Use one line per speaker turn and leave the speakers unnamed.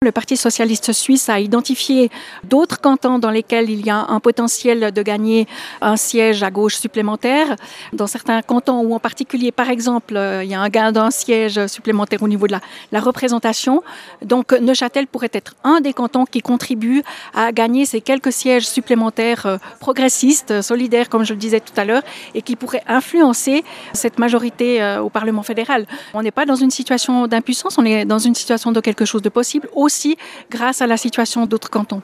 Le Parti socialiste suisse a identifié d'autres cantons dans lesquels il y a un potentiel de gagner un siège à gauche supplémentaire. Dans certains cantons où en particulier, par exemple, il y a un gain d'un siège supplémentaire au niveau de la représentation. Donc Neuchâtel pourrait être un des cantons qui contribue à gagner ces quelques sièges supplémentaires progressistes, solidaires, comme je le disais tout à l'heure, et qui pourraient influencer cette majorité au Parlement fédéral. On n'est pas dans une situation d'impuissance, on est dans une situation de quelque chose de possible, aussi grâce à la situation d'autres cantons.